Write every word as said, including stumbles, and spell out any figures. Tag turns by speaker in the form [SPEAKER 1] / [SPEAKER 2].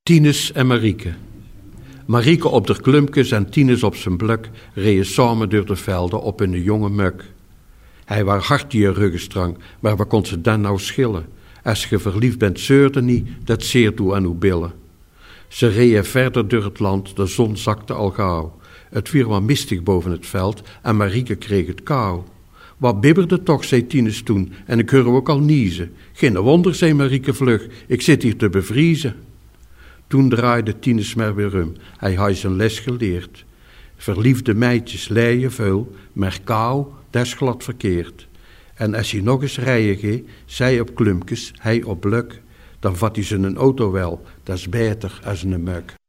[SPEAKER 1] Tinus en Marieke. Marieke op der klumpjes en Tinus op zijn bluk reden samen door de velden op een jonge muk. Hij was hard die ruggenstrang, maar wat kon ze dan nou schillen? Als je verliefd bent, zeurde niet, dat zeert toe aan uw billen. Ze reden verder door het land, de zon zakte al gauw. Het wier was mistig boven het veld en Marieke kreeg het kou. Wat bibberde toch, zei Tinus toen, en ik hoor ook al niezen. Geen wonder, zei Marieke vlug, ik zit hier te bevriezen. Toen draaide Tinus maar weer om, hij had zijn les geleerd. Verliefde meidjes leien vuil, maar kou, dat is glad verkeerd. En als hij nog eens rijden ging, zij op klumpjes, hij op luk, dan vat hij zijn auto wel, dat is beter als een muk.